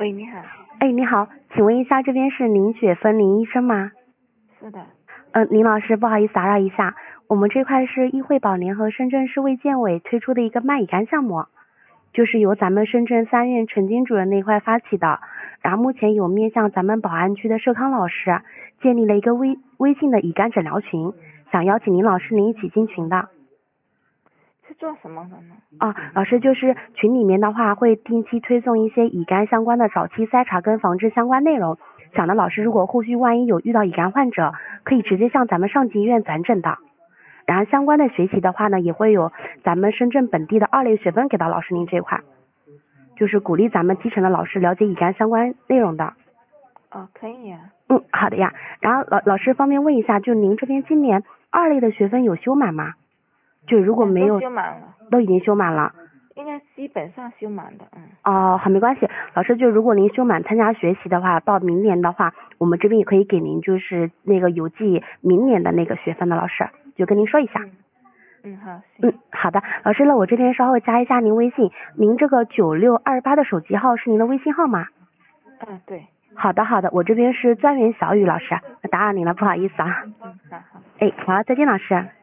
喂，你好。 哎，你好，请问一下，这边是林雪芬林医生吗？ 是的。 林老师，不好意思打扰一下，我们这块是医惠保联合深圳市卫健委推出的一个卖乙肝项目，就是由咱们深圳3院陈经主任那块发起的，然后目前有面向咱们宝安区的社康老师建立了一个微信的乙肝诊疗群，想邀请林老师您一起进群的。 是做什么的呢？ 老师，就是群里面的话会定期推送一些乙肝相关的早期筛查跟防治相关内容，想的老师如果后续万一有遇到乙肝患者，可以直接向咱们上级医院转诊的。然后相关的学习的话呢，也会有咱们深圳本地的2类学分给到老师您这块，就是鼓励咱们基层的老师了解乙肝相关内容的。 可以呀。 好的呀。然后老师方便问一下，就您这边今年2类的学分有修满吗？就如果没有， 都修满了。 都已经修满了。 应该基本上修满的。 好，没关系。老师，就如果您修满参加学习的话，到明年的话，我们这边也可以给您就是那个邮寄明年的那个学分的，老师就跟您说一下。 好。 好的，老师，那我这边稍后加一下您微信，您这个9628的手机号是您的微信号吗？ 对。 好的，我这边是专员小雨老师，打扰您了，不好意思啊。 好。 好，再见老师。